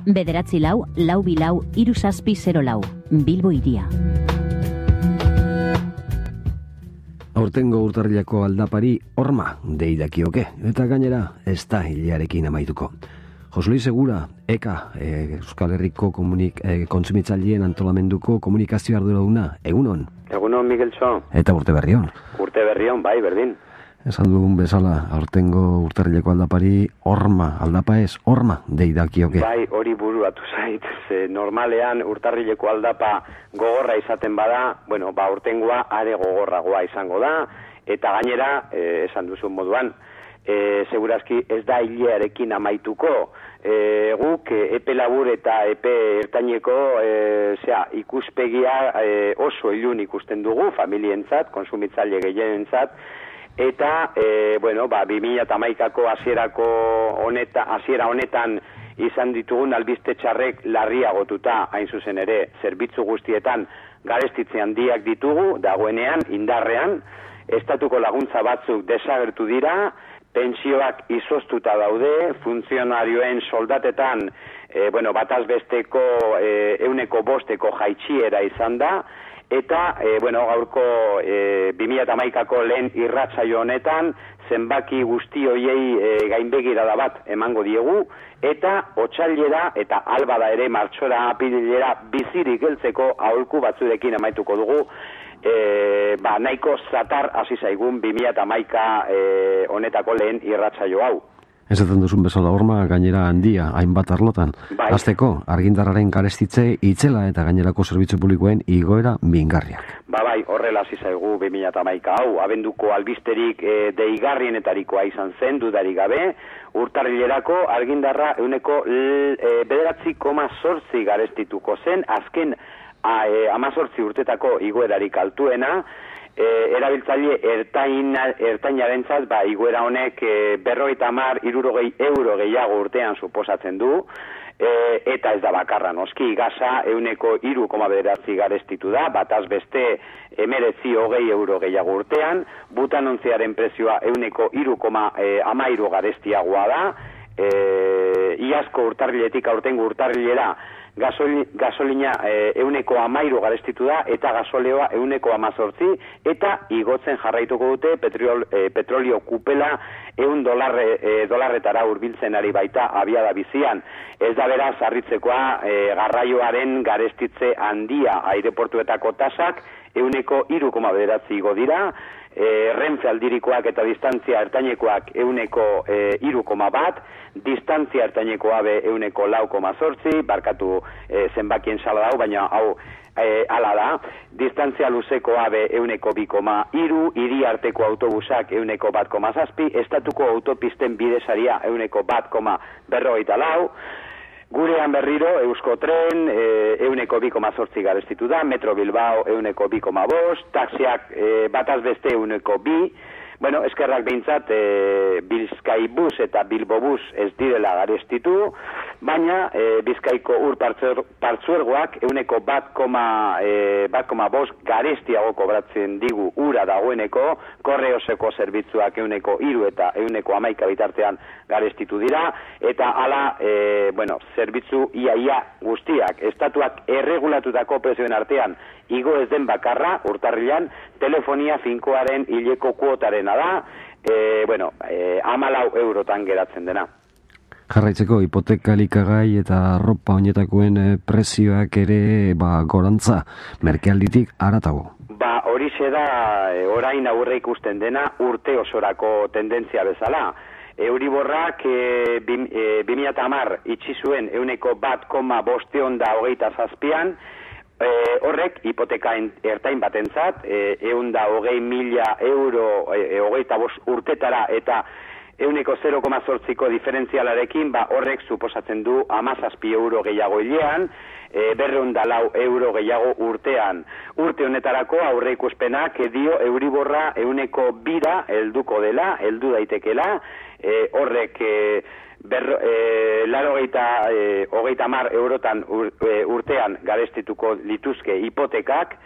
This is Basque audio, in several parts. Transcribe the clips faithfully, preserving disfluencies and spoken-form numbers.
Bederatzi lau, lau bilau, hiru zazpi zero lau. Bilbo Hiria. Aurtengo urtarrilako aldapari horma deidakioke, eta gainera ez da hilearekin amaituko. José Luis Segura, Eka, e, Euskal Herriko komunik, e, kontsumitzaileen antolamenduko komunikazio arduraduna, egunon? Egunon, Migueltxo. Eta urte berrion. Urte berrion, bai, berdin. Esan dugun bezala, aurtengo urtarrileko aldapari horma, aldapa ez, horma deidakioke. Bai, hori buruatu zait, ze normalean urtarrileko aldapa gogorra izaten bada, bueno, ba, urtengoa are gogorragoa izango da, eta gainera, eh, esan duzun moduan, e, segurazki ez da hilearekin amaituko, e, guk e, epe labur eta epe ertaineko e, zera, ikuspegia e, oso ilun ikusten dugu, familientzat, konsumitzaile gehienentzat, eta, e, bueno, ba, bi mila hamaikako hasierako honeta, hasiera honetan izan ditugun albiste txarrek larriagotuta, hain zuzen ere, zerbitzu guztietan garestitze handiak ditugu, dagoenean, indarrean, estatuko laguntza batzuk desagertu dira, pentsioak izoztuta daude, funtzionarioen soldatetan, e, bueno, bataz besteko e, euneko bosteko jaitsiera izan da, eta, e, bueno, gaurko e, bi mila hamaikako lehen irratsaio honetan, zenbaki guzti hoiei e, gainbegirada bat emango diegu, eta otsailera eta albada ere martxora apirilera bizirik heltzeko aholku batzurekin amaituko dugu, E, ba, nahiko zatar hasi zaigun bi mila hamaika e, honetako lehen irratsaio hau. Ezaten duzun bezala horma gainera handia, hainbat arlotan. Bai. Hasteko, argindarraren garestitze itzela eta gainerako zerbitzu publikoen igoera mingarriak. Ba bai, horrela hasi zaigu bi mila hamaika hau, abenduko albisterik e, deigarrienetarikoa izan zen, dudarik gabe, urtarrilerako argindarra euneko e, bederatzi koma zortzi garestituko zen, azken A, e, amazortzi urtetako igoerarik altuena, e, erabiltzaile ertaina, ertainarentzat, ba, igoera honek e, berrogeita hamar, hirurogei euro gehiago urtean suposatzen du, e, eta ez da bakarra noski, gaza euneko hiru koma bederatzi garestitu da, bataz beste emeretzi hogei euro gehiago urtean, butanontziaren prezioa euneko hiru koma hamairu garestiagoa da, e, iazko urtarriletik aurtengo urtarrilera, Gasoli, gasolina e, euneko amairu garestitu da, eta gasoleoa euneko amazortzi, eta igotzen jarraituko dute petrol, e, petrolio kupela eun dolarre, e, dolarretara hurbiltzen ari baita abiada bizian. Ez da beraz, harritzekoa e, garraioaren garestitze handia aireportuetako tasak euneko hiru koma bederatzi igo dira, E, Renfe aldirikoak eta distantzia ertainekoak euneko hiru koma bat, distantzia ertainekoa be euneko lau koma zortzi, barkatu e, zenbakien sala dau, baina hau e, ala da, distantzia luzekoa be euneko bi koma hiru, hiri arteko autobusak euneko bat koma zazpi, estatuko autopisten bidesaria euneko bat koma berrogeita lau, gurean berriro, Euskotren, e, euneko bi koma zortzi garestitu da, Metro Bilbao euneko bi koma bost, taxiak e, bataz beste euneko bi, bueno, eskerrak behintzat, e, Bizkaibus eta Bilbobus ez direla garestitu, baina e, Bizkaiko ur partzuergoak euneko bat koma bost garestiago kobratzen digu ura dagoeneko, korreoseko zerbitzuak euneko hiru eta euneko hamaika bitartean garestitu dira, eta hala, e, bueno, zerbitzu iaia guztiak, estatuak erregulatutako prezioen artean, igo ez den bakarra, urtarrilan, telefonia finkoaren hileko kuotarena da, e, bueno, e, hamalau eurotan geratzen dena. Jarraitzeko, hipoteka elikagai eta arropa oinetakoen e, prezioak ere ba, gorantza, merkealditik haratago. Ba, horixe da, e, orain aurre ikusten dena urte osorako tendentzia bezala. Euriborrak e, bi mila hamar itxi zuen euneko bat koma bosteon da hogeita zazpian, e, horrek hipoteka ertain batentzat, e, eun da hogei mila euro e, hogeita bost urtetara eta euneko zero koma zortziko diferentzialarekin, ba, horrek suposatzen du hamazazpi euro gehiago hilean, e, berreun da lau euro gehiago urtean. Urte honetarako aurre ikuspenak dio Euriborra euneko bira helduko dela, heldu daitekela, e, horrek e, berro, e, laro geita, e, hogeita mar eurotan ur, e, urtean garestituko lituzke hipotekak,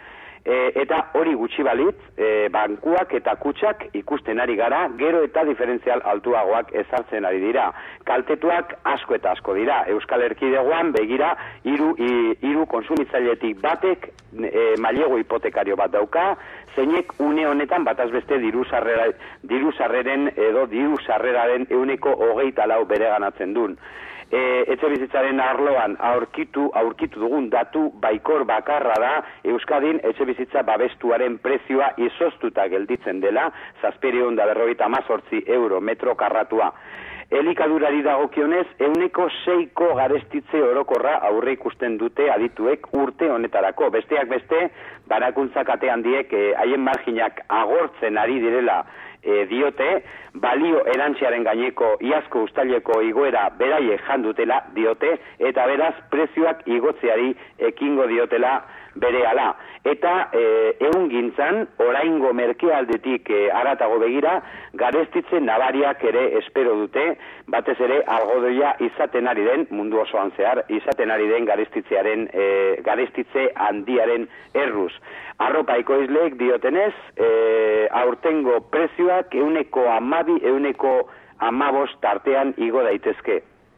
E, eta hori gutxi balitz, e, bankuak eta kutxak ikusten ari gara, gero eta diferentzial altuagoak ezartzen ari dira. Kaltetuak asko eta asko dira. Euskal Erkidegoan begira hiru hiru konsumitzailetik batek e, mailegu hipotekario bat dauka, zeinek une honetan bataz beste diru sarrera, diru sarreren edo diru sarreraren ehuneko hogeita lau bereganatzen duen. E, etxe bizitzaren arloan aurkitu, aurkitu dugun datu baikor bakarra da Euskadin etxe bizitza babestuaren prezioa izoztuta gelditzen dela, zazpiehun eta berrogeita hamazortzi euro metro karratua. Elikadurari dagokionez, ehuneko seiko garestitze orokorra aurre ikusten dute adituek urte honetarako. Besteak beste, barakuntza kate handiek haien eh, marginak agortzen ari direla E, diote, balio erantziaren gaineko iazko uztaileko igoera beraie jandutela diote, eta beraz prezioak igotzeari ekingo diotela berehala. Eta e, egun gintzan, oraingo merkealdetik e, aratago begira, garestitze nabariak ere espero dute, batez ere algodoia izaten ari den, mundu osoan zehar, izaten ari den garestitzearen, e, garestitze handiaren erruz. Arropa ekoizleek diotenez, e, aurtengo prezioak ehuneko hamabi, ehuneko hamabost tartean igo daitezke.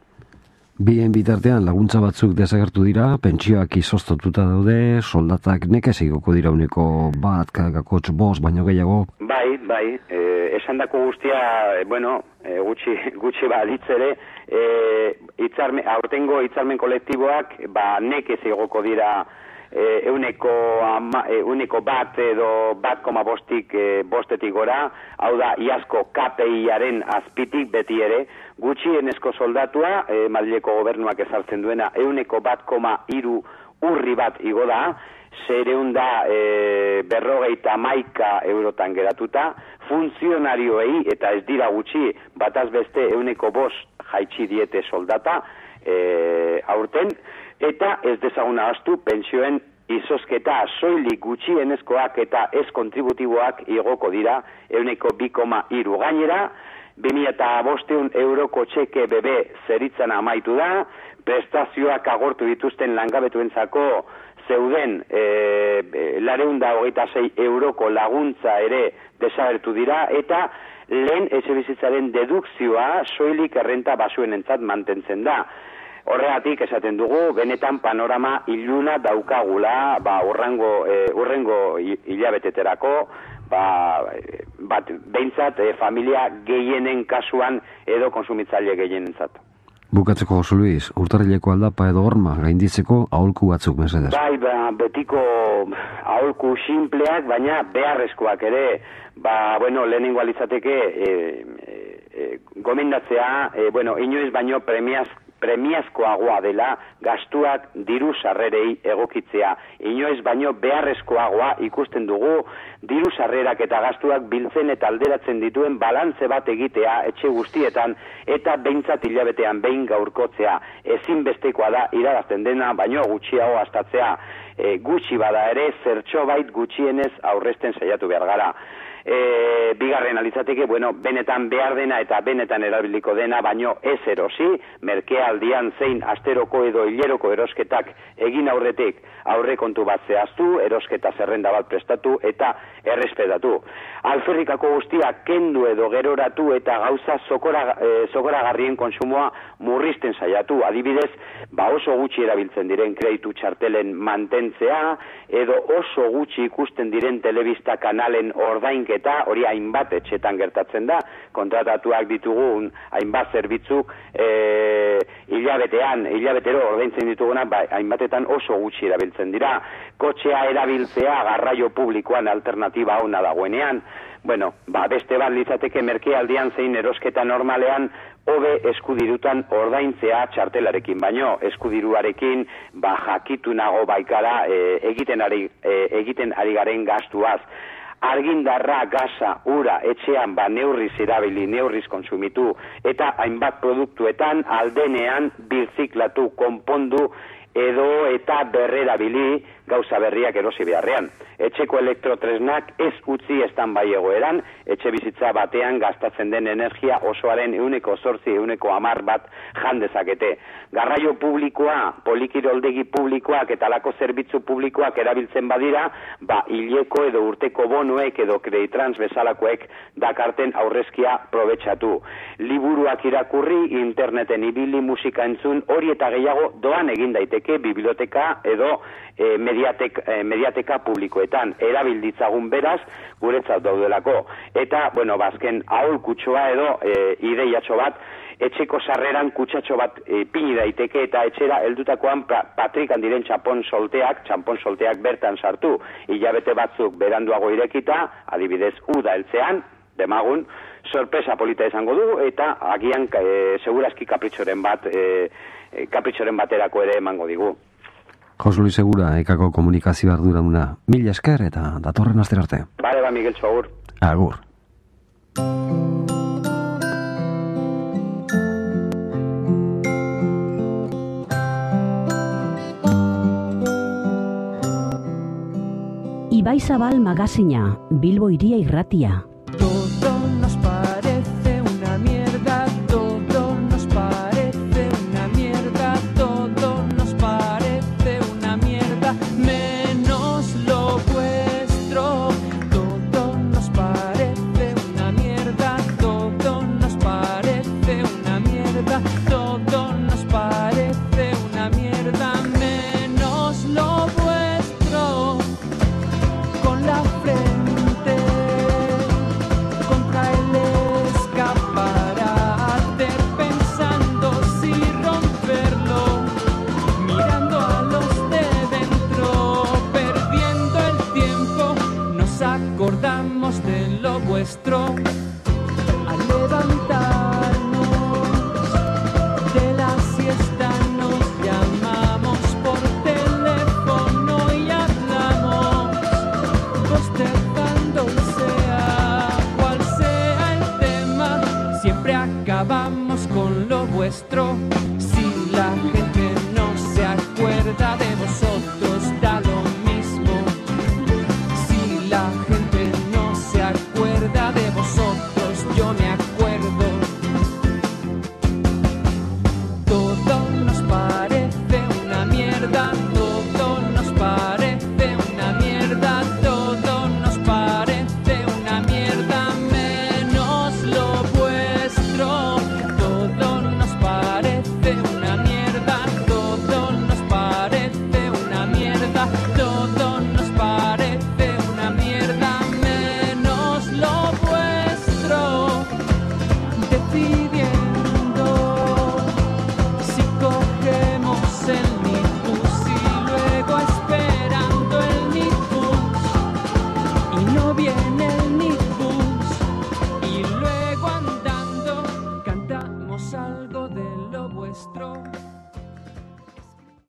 Bien bitartean laguntza batzuk desagertu dira, pentsioak izoztatuta daude, soldatak nekez igoko dira uneko bat, kakotx bost, baino gehiago. Bai, bai, e, esandako guztia, e, bueno, e, gutxi, gutxi baditz ere, e, itzarmen, aurtengo hitzarmen kolektiboak, ba, nekez igoko dira E, euneko, ama, e, euneko bat edo bat koma bostik e, bostetik gora, hau da iazko K P I-aren azpitik beti ere, gutxienezko soldatua, e, Madrileko gobernuak ezartzen duena, euneko bat koma hiru urri bat igo da, zereun da e, berrogeita hamaika eurotan geratuta, funtzionarioei, eta ez dira gutxi, bataz beste euneko bost jaitsi diete soldata, e, aurten, eta ez dezaguna astu pentsioen izozketa soilik gutxienezkoak eta ez kontributiboak igoko dira ehuneko bi koma hiru gainera, bi mila bostehun euroko txeke bebe zeritzan amaitu da, prestazioak agortu dituzten langabetuentzako zeuden e, laurehun eta hogeita sei euroko laguntza ere desagertu dira, eta lehen etxebizitzaren dedukzioa soilik errenta basuenentzat mantentzen da. Horregatik esaten dugu, benetan panorama iluna daukagula, ba, urrengo, e, urrengo hilabeteterako, ba, bat, behintzat, e, familia gehienen kasuan edo konsumitzaile gehienentzat. Bukatzeko, Jose Luis, urtarrileko aldapa edo horma gainditzeko aholku batzuk mesedez. Bai, ba, betiko aholku sinpleak, baina beharrezkoak ere, ba, bueno, lehenengo alitzateke, e, e, e, gomendatzea, e, bueno, inoiz baino premiaz premiazkoagoa dela gastuak diru sarrerei egokitzea. Inoiz baino beharrezkoagoa ikusten dugu diru sarrerak eta gastuak biltzen eta alderatzen dituen balantze bat egitea etxe guztietan eta behintzat hilabetean behin gaurkotzea. Ezinbestekoa da irabazten dena baino gutxiago gastatzea. E, gutxi bada ere zertxobait gutxienez aurrezten saiatu behar gara. E, bigarren alitzateke, bueno, benetan behar dena eta benetan erabiliko dena, baino ez erosi, merkealdian zein asteroko edo hileroko erosketak egin aurretik aurre kontu bat zehaztu, erosketa zerrenda bat prestatu eta errespetatu. Alferrikako guztiak kendu edo geroratu eta gauza sokora, e, zokoragarrien konsumoa murrizten saiatu. Adibidez, ba oso gutxi erabiltzen diren kreditu txartelen mantentzea, edo oso gutxi ikusten diren telebista kanalen ordainke eta hori hainbat etxetan gertatzen da, kontratatuak ditugun hainbat zerbitzuk e, hilabetean, hilabetero ordaintzen dituguna, ba, hainbatetan oso gutxi erabiltzen dira. Kotxea erabiltzea garraio publikoan alternatiba ona dagoenean, bueno, ba, beste bat litzateke merkealdian zein erosketa normalean hobe eskudirutan ordaintzea txartelarekin, baino eskudiruarekin ba, jakitunago baikara e, egiten, ari, e, egiten ari garen gastuaz. Argindarra, gaza, ura, etxean, ba, neurriz erabili, neurriz konsumitu, eta hainbat produktuetan aldenean birziklatu, konpondu, edo eta berrerabili gauza berriak erosi beharrean. Etxeko elektrotresnak ez utzi estan bai egoeran, etxe bizitza batean gastatzen den energia osoaren euneko zortzi, euneko amar bat jan dezakete. Garraio publikoa, polikiroldegi publikoak eta lako zerbitzu publikoak erabiltzen badira, ba hileko edo urteko bonuek edo kreditrans bezalakoek dakarten aurrezkia probetxatu. Liburuak irakurri, interneten ibili, musika entzun, hori eta gehiago doan egin daiteke biblioteka edo e, mediatek, e, mediateka publikoetan. Erabilditzagun beraz, guretzat daudelako. Eta, bueno, bazken aholkutxoa edo e, ideiatxo bat, etxeko sarreran kutsatxo bat e, pini daiteke eta etxera heldutakoan pa, patrikan diren txampon solteak, txampon solteak bertan sartu. Hilabete batzuk beranduago irekita, adibidez uda heltzean, demagun, sorpresa polita izango du eta agian e, segurazki kapritxoren bat, e, kapritxoren baterako ere emango digu. Jose Luis Segura, ekako komunikazio arduraduna, mila esker eta datorren astera arte. Bale, ba, Miguel, agur. Agur. Ibai Zabal Magazina, Bilbo Hiria Irratia. Todo nos parece una mierda, todo nos parece una mierda, todo nos parece una mierda, menos lo vuestro. Todo nos parece una mierda, todo nos parece una mierda, todo nos parece una mierda, menos lo vuestro. Con la frente contra el escaparate, pensando si romperlo, mirando a los de dentro, perdiendo el tiempo, nos acordamos de lo vuestro. Al levantarnos de la siesta nos llamamos por teléfono y hablamos, bostezando, sea cual sea el tema, siempre acabamos con lo vuestro. Si la gente no se acuerda de vosotros, da lo mismo. Si la gente no se acuerda de vosotros, yo me acuerdo. Todo nos parece una mierda, todo nos parece una mierda, todo nos parece una mierda, menos lo vuestro. Todo nos parece una mierda, todo nos parece una mierda, todo nos parece una mierda, menos lo vuestro. Decidiendo si cogemos el Nibus y luego esperando el Nibus y no viene el Nibus y luego andando cantamos algo de lo vuestro.